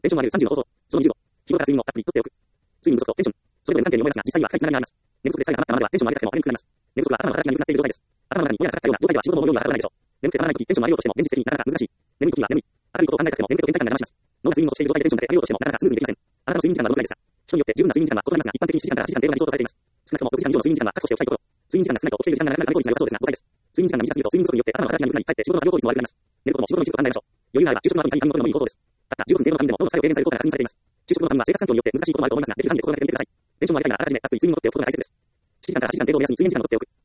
テンションもある30の方法。その20度。日頃から睡眠をたっぷりとっておく。睡眠不足とテンション。それぞれの関係に思いますが、実際には深いつながりがあります。寝不足でさえハマったままではテンションも上げたくても眠くなります。寝不足は頭の働きが鈍くなっている状態です。頭の中にぼやがかかったような状態では仕事も思うようには働かないでしょう。眠くてたまらないとき、テンションを上げようとしても現実的になかなか難しい。眠いときは眠い。明るいことを考えたくても眠気と倦怠感が邪魔します。脳が睡眠をとしている状態でテンションだけ上げようとしてもなかなかスムーズにできません。あなたの睡眠時間はどのくらいですか？人によって十分な睡眠時間は異なりますが、一般的に7時間から8時間程度が理想とされています。少なくとも6時間以上の睡眠時間は確保しておきたいところ。睡眠時間が少ないと起きている時間が長くなる効率が良さそうですが、誤解です。睡眠時間が短すぎると睡眠不足によって頭の働きが鈍くなり、かえって仕事の作業効率も悪くなります。寝ることも仕事の一部と考えましょう。余裕があれば昼食の後に仮に仮眠を取るのもいい方法です。たった15分程度の仮眠でも脳の作用を軽減される効果が確認されています。昼食の仮眠は生活環境によって難しいこともあると思いますが、できる範囲で心がけてみてください。テンションも上げたいならあらかじめたっぷり睡眠をとっておくことが大切です。7時間から8時間程度を目安に睡眠時間をとっておく。